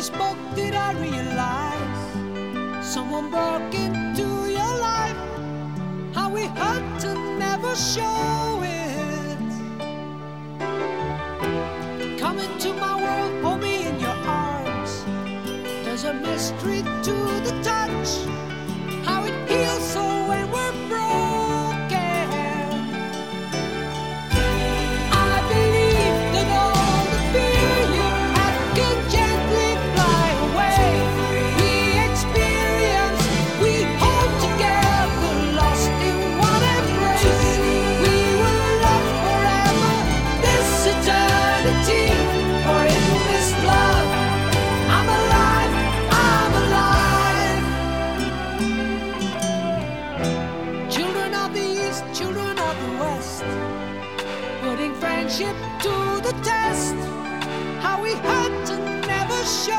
spoke, did I realize someone broke into your life? How we hurt to never show it. Come into my world, hold me in your arms. There's a mystery to the touch, how it heals so when we're broken. I believe that all the fear you have can gently fly away. We experience, we hold together, lost in one embrace. We will love forever, this eternity, for in this love I'm alive, I'm alive. Children of the East, children of the West, putting friendship to the test, how we hurt to never show